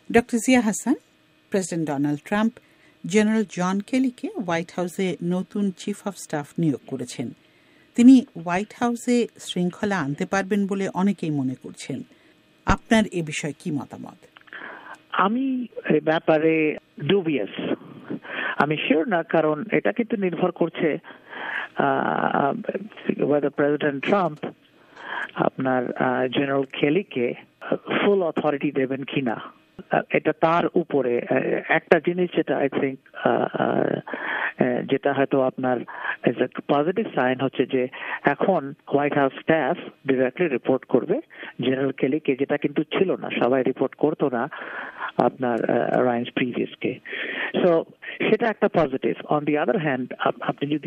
Doctor Zia Hasan, president Donald Trump general John কেলিকে White হাউসে নতুন চিফ অব স্টাফ নিয়োগ করেছেন। তিনি হোয়াইট হাউসে শৃঙ্খলা আনতে পারবেন বলে অনেকেই মনে করছেন। আপনার এ বিষয়ে কি মতামত? আমি এই ব্যাপারে ডুবিয়াস, আমি শিওর না, কারণ এটা কিন্তু নির্ভর করছে প্রেসিডেন্ট ট্রাম্প আপনার জেনারেল কেলিকে ফুল অথরিটি দেবেন কিনা, এটা তার উপরে। একটা জিনিস যেটা আই থিঙ্ক যেটা হয়তো আপনার পজিটিভ সাইন হচ্ছে যে এখন White House staff directly report করবে জেনারেল কেলিকে, যেটা কিন্তু ছিল না, সবাই রিপোর্ট করতো না আপনার রাইন্স প্রিভিয়াসকে। সো সেটা একটা positive. On the other hand আপনি যদি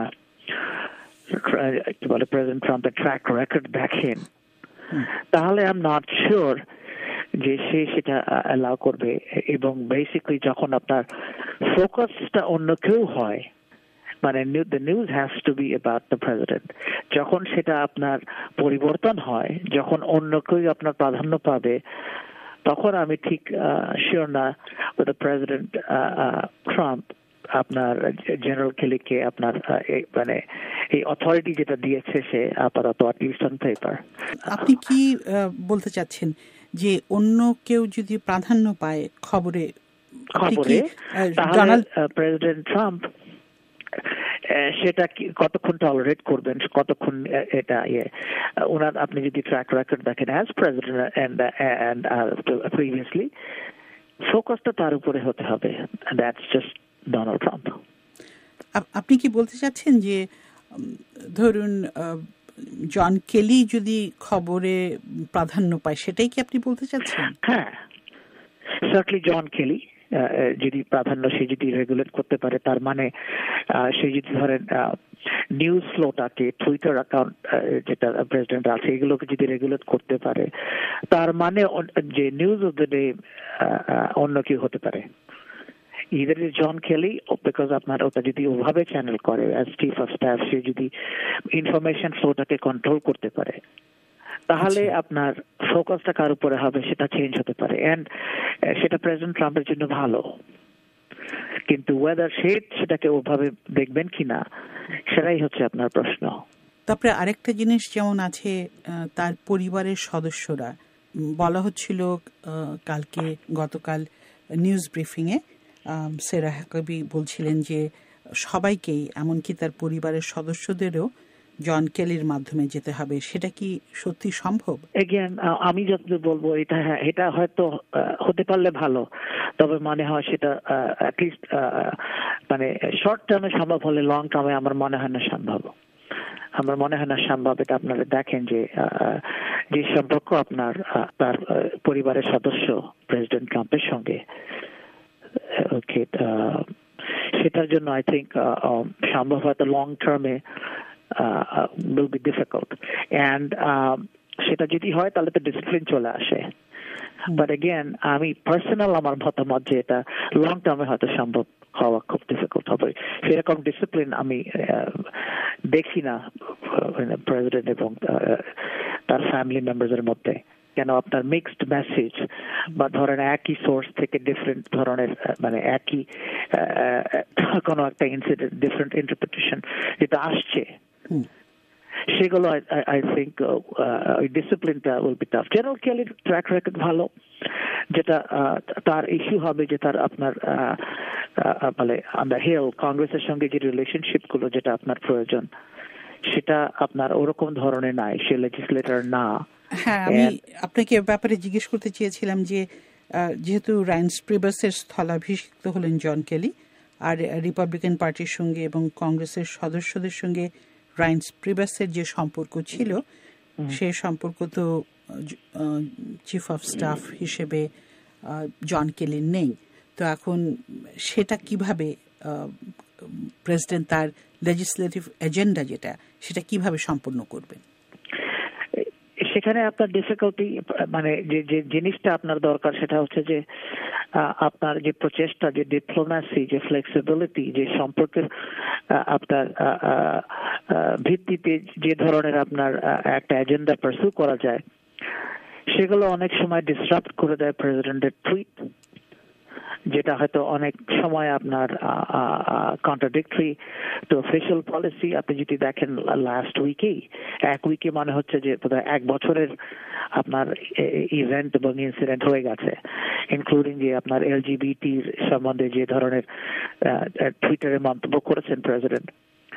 কি বলে প্রেসিডেন্ট ট্রাম্পের ট্র্যাক রেকর্ড দেখেন, তাহলে আই এম নট শিওর যে সে সেটা অ্যালাউ করবে। এবং বেসিক্যালি যখন আপনার ফোকাসটা অন্য কেউ হয়, মানে the news has to be about the president, যখন সেটা আপনার পরিবর্তন হয়, যখন অন্য কেউ আপনার প্রাধান্য পাবে, তখন আমি ঠিক শিওর না প্রেসিডেন্ট ট্রাম্প আপনার জেনারেল কেলিকে আপনার মানে এই অথরিটি যেটা দিয়েছে সে আপাতত অ্যাটলিস্ট অন পেপার। আপনি কি বলতে চাচ্ছেন যে অন্য কেউ যদি প্রাধান্য পায় খবরে, তাহলে প্রেসিডেন্ট ট্রাম্প সেটা কতক্ষণ টলারেট করবেন, কতক্ষণ এটা ওনার আপনি যদি ট্র্যাক রেকর্ড দেখেন অ্যাজ প্রেসিডেন্ট এন্ড প্রিভিয়াসলি, ফোকাসটা তার উপরে হতে হবে। That's just Donald Trump. আপনি কি বলতে চাচ্ছেন যে ধরুন জন কেলি যদি খবরে প্রাধান্য পায়, সেটাই কি আপনি বলতে চাচ্ছেন? হ্যাঁ, সার্টলি জন কেলি যদি প্রাধান্য সে যদি রেগুলেট করতে পারে, তার মানে সে যদি ধরেন নিউজ ফ্লোটাকে, টুইটার অ্যাকাউন্ট যেটা প্রেসিডেন্ট আছে এগুলোকে যদি রেগুলেট করতে পারে, তার মানে যে নিউজ অফ দ্য ডে অন্য কেউ হতে পারে। Either is John Kelly, because আপনার ওটা যদি ওভাবে চ্যানেল করে as chief of staff, সে যদি ইনফরমেশন ফ্লোটাকে কন্ট্রোল করতে পারে, তাহলে আপনার ফোকাসটা কার উপরে হবে সেটা চেঞ্জ হতে পারে। এন্ড সেটা প্রেসিডেন্ট ট্রাম্পের জন্য ভালো, কিন্তু ওয়েদার সেটাকে ওভাবে দেখবেন কিনা সেটাই হচ্ছে আপনার প্রশ্ন। তারপরে আরেকটা জিনিস যেমন আছে, তার পরিবারের সদস্যরা, বলা হচ্ছিল গতকাল নিউজ ব্রিফিংয়ে সেরা হাকাবি বলছিলেন যে সবাইকেই, এমনকি তার পরিবারের সদস্যদেরও জন কেলির মাধ্যমে যেতে হবে। সেটা কি সত্যি সম্ভব? এগেন আমি যতদূর বলবো এটা হয়তো হতে পারলে ভালো, তবে মনে হয় সেটা অ্যাটলিস্ট মানে শর্ট টার্মে সম্ভব হলে লং টার্মে আমার মনে হয় না সম্ভব। আমার মনে হয় না সম্ভব। এটা আপনারা দেখেন যে সম্পর্ক আপনার তার পরিবারের সদস্য প্রেসিডেন্ট ট্রাম্পের সঙ্গে, ওকে, সেটার জন্য আই থিঙ্ক সম্ভব হয়তো লং টার্মে will be difficult, and সেটা যদি হয় তাহলে তো ডিসিপ্লিন চলে আসে। বাট এগেন আমি পার্সোনাল আমার মতামত যে এটা লং টার্মে হয়তো সম্ভব হওয়া খুব ডিফিকাল্ট হবে। সেরকম ডিসিপ্লিন আমি দেখি না প্রেসিডেন্ট এবং তার ফ্যামিলি মেম্বারদের মধ্যে। কেন আপনার মিক্সড মেসেজ বা ধরেন একই সোর্স থেকে ডিফারেন্ট ধরনের মানে একই কোনো একটা ইনসিডেন্ট ডিফারেন্ট ইন্টারপ্রিটেশন যেটা আসছে, সেগুলো আই থিঙ্ক ডিসিপ্লিনটা উইল বি টাফ। জেনারেল কেলির ট্র্যাক রেকর্ড ভালো, যেটা তার ইস্যু হবে যে তার আপনার মানে অন দ্য হিল কংগ্রেসের সঙ্গে যে রিলেশনশিপ গুলো যেটা আপনার প্রয়োজন, সেটা আপনার ওরকম ধরনের নাই, সে লেজিসলেটর না। হ্যাঁ, আমি আপনাকে ব্যাপারে জিজ্ঞেস করতে চেয়েছিলাম যে যেহেতু রাইন্স প্রিভিয়াসের স্থলাভিষিক্ত হলেন জন কেলি, আর রিপাবলিকান পার্টির সঙ্গে এবং কংগ্রেসের সদস্যদের সঙ্গে রাইন্স প্রিভিয়াসের যে সম্পর্ক ছিল, সেই সম্পর্ক তো চিফ অফ স্টাফ হিসেবে জন কেলির নেই। তো এখন সেটা কিভাবে প্রেসিডেন্ট তার লেজিসলেটিভ এজেন্ডা যেটা সেটা কিভাবে সম্পন্ন করবেন? সেখানে আপনার ডিফিকাল্টি মানে যে জিনিসটা আপনার দরকার সেটা হচ্ছে যে আপনার যে প্রচেষ্টা, যে ডিপ্লোম্যাসি, যে ফ্লেক্সিবিলিটি, যে সম্পর্কের আপনার ভিত্তিতে যে ধরনের আপনার একটা এজেন্ডা পারসিউ করা যায়, সেগুলো অনেক সময় ডিসরাপ্ট করে দেয় প্রেসিডেন্টের টুইট, যেটা হয়তো অনেক সময় আপনার কন্ট্রাডিক্টরি টু অফিশিয়াল পলিসি। আপনি যদি দেখেন লাস্ট এক উইকে মনে হচ্ছে যে এক বছরের আপনার ইভেন্ট এবং ইনসিডেন্ট হয়ে গেছে, ইনক্লুডিং যে আপনার এলজিবিটির সম্বন্ধে যে ধরনের টুইটারে মন্তব্য করেছেন প্রেসিডেন্ট,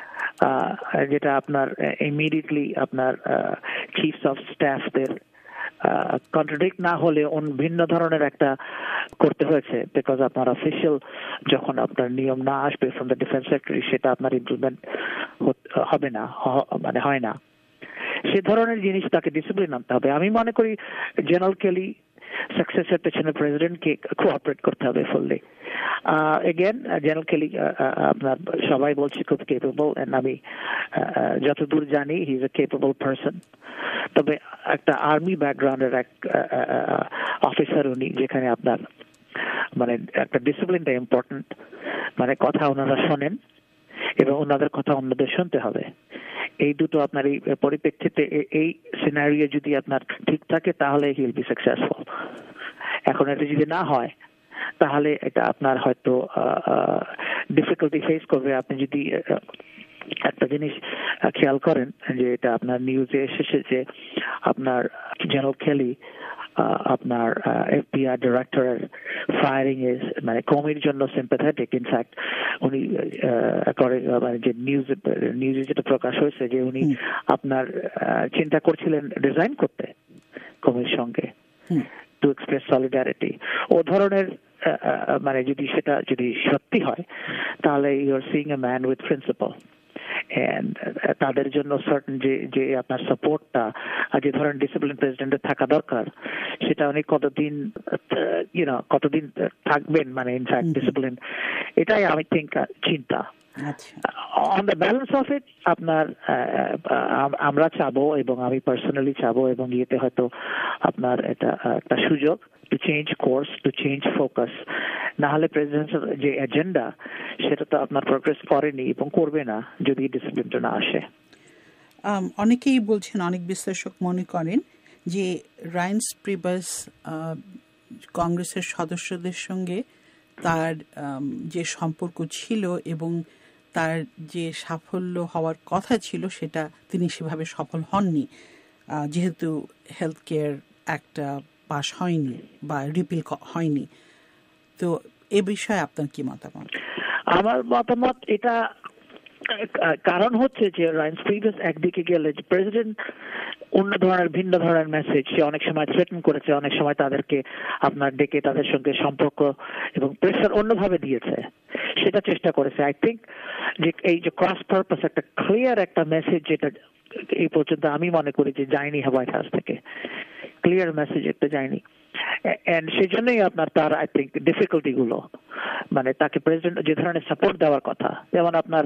যেটা আপনার ইমিডিয়েটলি আপনার চিফস অফ স্টাফদের কন্ট্রাডিক্ট না হলে ভিন্ন ধরনের একটা করতে হয়েছে, বিকজ আপনার অফিসিয়াল যখন আপনার নিয়ম না আসবে ফ্রম দ্য ডিফেন্স সেক্রেটারি, সেটা আপনার ইমপ্লিমেন্ট হবে না, মানে হয় না। সে ধরনের জিনিস তাকে ডিসিপ্লিন আনতে হবে। আমি মনে করি জেনারেল কেলি সাকসেসের পেছনে প্রেসিডেন্টকে কোঅপারেট করতে হবে ফুললি। এগেন জেনারেল কেলি আপনার সবাই বলছে খুব কেপেবল, এন্ড আমি যতদূর জানি he is a capable person. তবে একটা আর্মি ব্যাকগ্রাউন্ডের এক অফিসার উনি, যেখানে আপনার মানে একটা ডিসিপ্লিনটা ইম্পর্টেন্ট, মানে কথা ওনারা শোনেন এবং ওনাদের কথা অন্যদের শুনতে হবে। এই দুটো আপনার এই পরিপ্রেক্ষিতে এই সিনারিও যদি আপনার ঠিক থাকে তাহলে হি উইল বি সাকসেসফুল। এখন এটা যদি না হয় তাহলে এটা আপনার হয়তো ডিফিকাল্টি ফেস করবে। আপনি যদি একটা জিনিস খেয়াল করেন যে এটা আপনার নিউজে এসেছে যে আপনার জেনারেল কেলি আপনার এফবিআই ডিরেক্টরের ফায়ারিং এর মানে কমির জন্য সিম্প্যাথেটিক। ইনফ্যাক্ট উনি মানে যে নিউজে যেটা প্রকাশ হয়েছে যে উনি আপনার চিন্তা করছিলেন রিজাইন করতে কমির সঙ্গে টু এক্সপ্রেস সলিডারিটি। ও ধরনের মানে যদি সত্যি হয় তাহলে you are seeing a man with principle. And তাদের জন্য সার্টেন যে আপনার সাপোর্টটা যে ধরনের ডিসিপ্লিন প্রেসিডেন্টের থাকা দরকার, সেটা উনি কতদিন থাকবেন, মানে ইনফ্যাক্ট ডিসিপ্লিন, এটাই আমি থিঙ্ক চিন্তা। On the balance of it আপনার আমরা চাবো এবং আমি পার্সোনালি চাবো এবং ইয়েতে হয়তো আপনার এটা একটা সুযোগ to change course, to change focus. না হলে প্রেসিডেন্টের যে এজেন্ডা সেটা তো আপনার প্রোগ্রেস করেনি এবং করবে না যদি ডিসিপ্লিনটা না আসে। অনেকেই বলছেন, অনেক বিশ্লেষক মনে করেন যে রাইন্স প্রিবাস কংগ্রেসের সদস্যদের সঙ্গে তার যে সম্পর্ক ছিল এবং তার যে সাফল্য হওয়ার কথা ছিল সেটা তিনি সেভাবে সফল হননি, যেহেতু হেলথ কেয়ার অ্যাক্টটা পাস হয়নি বা রিপিল হয়নি। তো এ বিষয়ে আপনার কি মতামত? আমার মতামত এটা কারণ হচ্ছে যে রাইন্স প্রিবাস একদিকে গেলে প্রেসিডেন্ট অন্য ধরনের ভিন্ন ধরনের মেসেজ সে অনেক সময় থ্রেটেন করেছে, অনেক সময় তাদেরকে আপনার ডেকে তাদের সঙ্গে সম্পর্ক এবং প্রেসার অন্যভাবে দিয়েছে, সেটা চেষ্টা করেছে। আই থিঙ্ক যে এই যে ক্রস পারপাস একটা ক্লিয়ার একটা মেসেজ যেটা এই পর্যন্ত আমি মনে করি যে যায়নি হোয়াইট হাউস থেকে, ক্লিয়ার মেসেজ একটা যায়নি। এন্ড সেই জন্যই আপনার তার আই থিঙ্ক ডিফিকাল্টি গুলো, মানে তাকে প্রেসিডেন্ট যে ধরনের সাপোর্ট দেওয়ার কথা, যেমন আপনার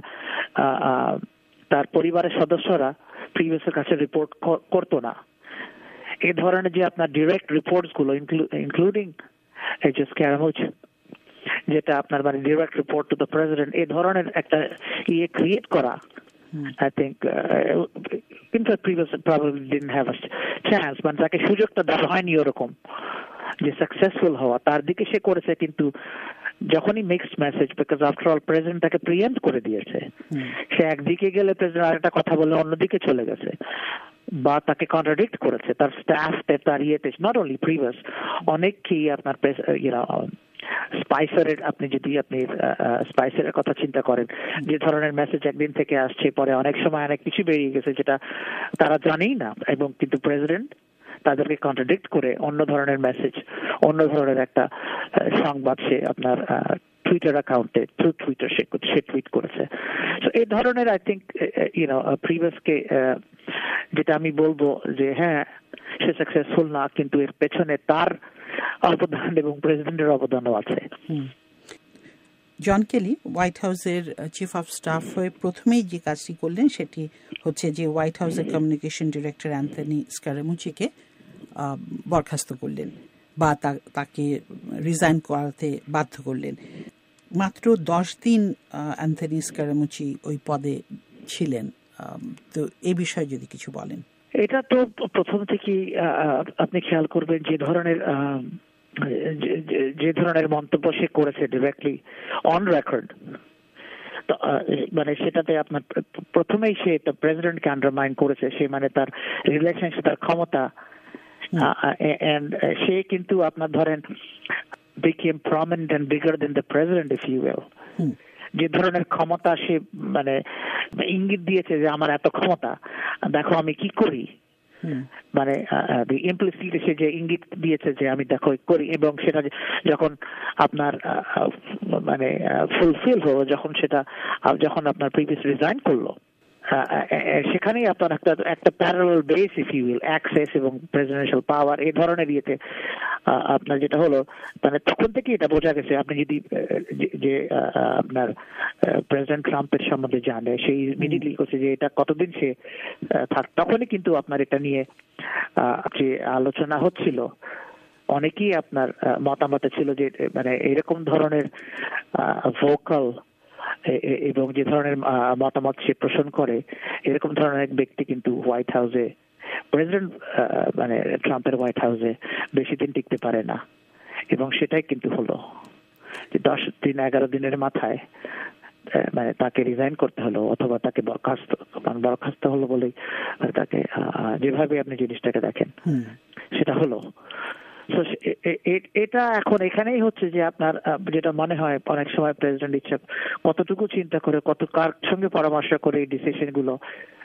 তার পরিবারের সদস্যরা প্রিভিয়াসের কাছে রিপোর্ট করতো না। এই ধরনের যে আপনার ডিরেক্ট রিপোর্টস গুলো ইনক্লুডিং এই যে স্ক্যারামুচ, যেটা আপনার মানে direct report to the president, এই ধরনের একটা ক্রিয়েট করা, I think in fact previous probably didn't have a chance, মানে তাকে সুযোগটা দেওয়া হয়নি ওরকম যে সাকসেসফুল হওয়া। তার দিকে সে করেছে, কিন্তু যখনই mixed message, because after all president তাকে প্রিএম্প্ট করে দিয়েছে, সে একদিকে গেলে প্রেসিডেন্ট আরেকটা কথা বলে অন্যদিকে চলে গেছে বা তাকে কন্ট্রাডিক্ট করেছে। তার স্টাফ তার ইয়েতে নট অনলি প্রিভিয়াস অনেককেই আপনার স্পাইসারের, আপনি যদি আপনি স্পাইসারের কথা চিন্তা করেন, যে ধরনের মেসেজ একদিন থেকে আসছে, পরে অনেক সময় অনেক কিছু বেরিয়ে গেছে যেটা তারা জানেই না, এবং কিন্তু প্রেসিডেন্ট তাদেরকে কন্ট্রাডিক্ট করে অন্য ধরনের মেসেজ, অন্য ধরনের একটা সংবাদ সে আপনার টুইটার অ্যাকাউন্টে থ্রু টুইটার সে টুইট করেছে। সো এই ধরনের আই থিঙ্ক প্রিভিয়াসকে যেটা আমি বলবো যে হ্যাঁ সে সাকসেসফুল না, কিন্তু এর পেছনে তার অবদান এবং প্রেসিডেন্টের অবদানও আছে। জন কেলি হোয়াইট হাউসের চিফ অফ স্টাফ হয়ে প্রথমেই যে কাজটি করলেন সেটি হচ্ছে যে হোয়াইট হাউসের কমিউনিকেশন ডিরেক্টর অ্যান্থনি স্ক্যারামুচিকে বরখাস্ত করলেন বা তাকে রিজাইন করাতে বাধ্য করলেন। মাত্র 10 দিন অ্যান্থনি স্ক্যারামুচি ওই পদে ছিলেন। তো এই বিষয়ে যদি কিছু বলেন। এটা তো প্রথম থেকেই আপনি খেয়াল করবেন যে ধরনের মন্তব্য সে করেছে ডিরেক্টলি অন রেকর্ড, মানে সেটাতে আপনার প্রথমেই সে প্রেসিডেন্টকে আন্ডারমাইন করেছে, সে মানে তার রিলেশনশিপ, তার ক্ষমতা, সে কিন্তু আপনার ধরেন became prominent and bigger than the president, if you will. যে ধরনের ক্ষমতা সে মানে ইঙ্গিত দিয়েছে যে আমার এত ক্ষমতা, দেখো আমি কি করি, মানে ইমপ্লিসিটলি সে যে ইঙ্গিত দিয়েছে যে আমি দেখো করি, এবং সেটা যখন আপনার মানে ফুলফিল হলো, যখন আপনার প্রিভিয়াস রিজাইন করলো, সেখানেই আপনার একটা parallel base, if you will, access এবং প্রেসিডেন্সিয়াল পাওয়ার এই ধরনের ইয়েতে আপনার যেটা হলো, মানে তখন থেকে এটা বোঝা গেছে। আপনি যদি যে আপনার প্রেসিডেন্ট ট্রাম্পের সম্বন্ধে জানে, সেই ইমিডিয়েটলি করছে যে এটা কতদিন সে তখনই কিন্তু আপনার এটা নিয়ে যে আলোচনা হচ্ছিল, অনেকেই আপনার মতামত ছিল যে মানে এরকম ধরনের ভোকাল এবং যে ধরনের মতামত সে পোষণ করে, এরকম ধরনের এক ব্যক্তি কিন্তু হোয়াইট হাউসে, প্রেসিডেন্ট মানে ট্রাম্পের হোয়াইট হাউসে বেশি দিন টিকতে পারে না। এবং সেটাই কিন্তু হলো যে 10-11 দিনের মাথায় মানে তাকে রিজাইন করতে হলো, অথবা তাকে বরখাস্ত হলো বলেই তাকে, যেভাবে আপনি জিনিসটাকে দেখেন সেটা হলো। এটা এখন এখানেই হচ্ছে যে আপনার যেটা মনে হয় অনেক সময় প্রেসিডেন্ট ইচ্ছা কতটুকু চিন্তা করে, কার সঙ্গে পরামর্শ করে এই ডিসিশন গুলো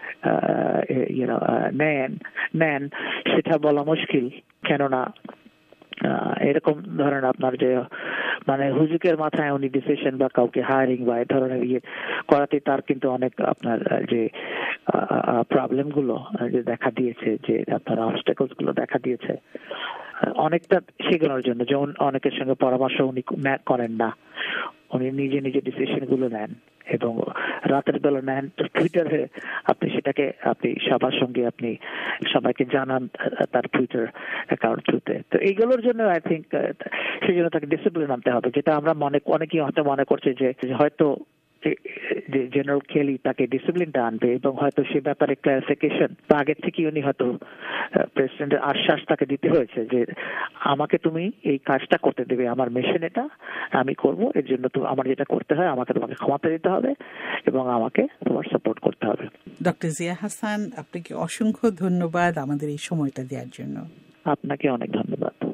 নেন সেটা বলা মুশকিল। কেননা এরকম ধরেন আপনার যে মানে হুজুকের মাথায় উনি ডিসিশন বা কাউকে হায়ারিং বা এই ধরনের ইয়ে করাতে তার কিন্তু অনেক আপনার যে প্রবলেম গুলো যে দেখা দিয়েছে, যে আপনার অবস্টাকলস গুলো দেখা দিয়েছে অনেকটা শেখানোর জন্য। যেমন অনেকের সঙ্গে পরামর্শ উনি করেন না, উনি নিজে নিজে ডিসিশন গুলো নেন এবং রাতের বেলা নেন। টুইটারে আপনি সেটাকে আপনি সবার সঙ্গে আপনি সবাইকে জানান তার টুইটার অ্যাকাউন্ট থ্রুতে। তো এইগুলোর জন্য আই থিঙ্ক সেই জন্য তাকে ডিসিপ্লিন আনতে হবে, যেটা আমরা অনেকেই হয়তো মনে করছে যে হয়তো জেনারেল কেলি তাকে ডিসিপ্লিনটা আনবে এবং হয়তো সে ব্যাপারে ক্লারিফিকেশন বা আগের থেকে উনি হয়তো প্রেসিডেন্টের আশ্বাস তাকে দিতে হয়েছে যে আমাকে তুমি এই কাজটা করতে দেবে, আমার মিশন এটা, আমি করব, এর জন্য তো আমার যেটা করতে হয় আমাকে তোমাকে ক্ষমতা দিতে হবে এবং আমাকে তোমার সাপোর্ট করতে হবে। ডক্টর জিয়া হাসান, আপনাকে অসংখ্য ধন্যবাদ আমাদের এই সময়টা দেওয়ার জন্য। আপনাকে অনেক ধন্যবাদ।